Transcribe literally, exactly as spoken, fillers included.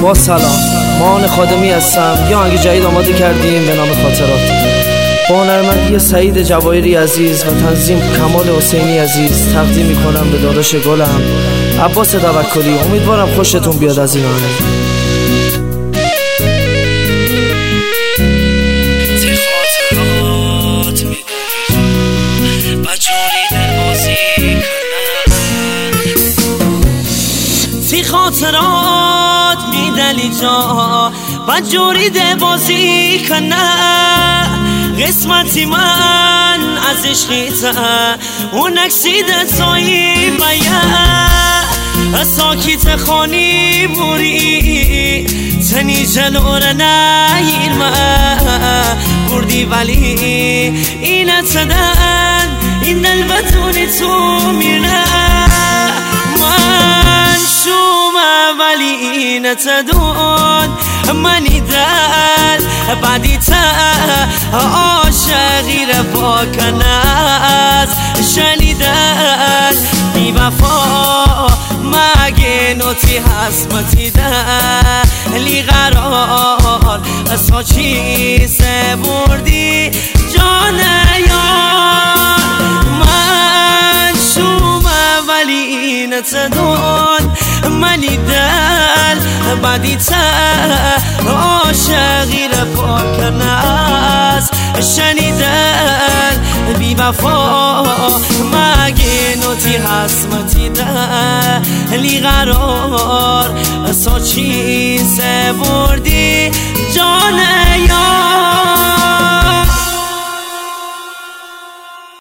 با سلام، مان خادمی هستم. یه آهنگ جدید آماده کردیم به نام خاطرات با هنرمندی سعید جواهری عزیز و تنظیم کمال حسینی عزیز. تقدیم میکنم به داداش گلم عباس توکلی. امیدوارم خوشتون بیاد از این آهنگ. تی خاطرات میدلی جا و جوریده بازی کنه قسمتی من از عشقیت اون اکسیده توی بایه ساکیت خانی بوری تنی جلوره نگیر من بردی ولی اینه تدن این دل بدون تو میره من شومه ولی اینه تدون منی دل بعدی تا عاشقی رفا کنه شنیدن بی وفا مگه نوتی حسمتی دلی قرار اسا چیزه بردی جان یار من شومه ولی این تدون منی دل بعدی تا عاشقی رفا کنه شنیدن بی وفا مگه نوتی حسمتی دلی قرار اسا چیزه بردی جان